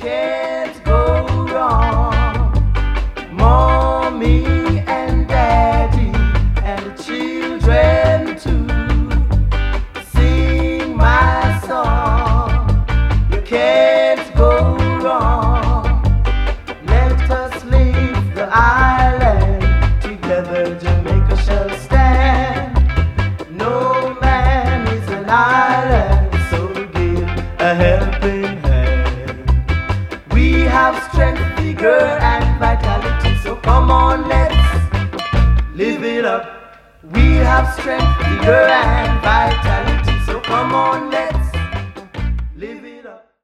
can't go wrong. Mommy and daddy and the children too, sing my song. You can't go wrong. Let us leave the island together. Jamaica shall stand. No man is an island, so give a helping hand. We have strength, vigor, and vitality, so come on, let's live it up. We have strength, vigor, and vitality.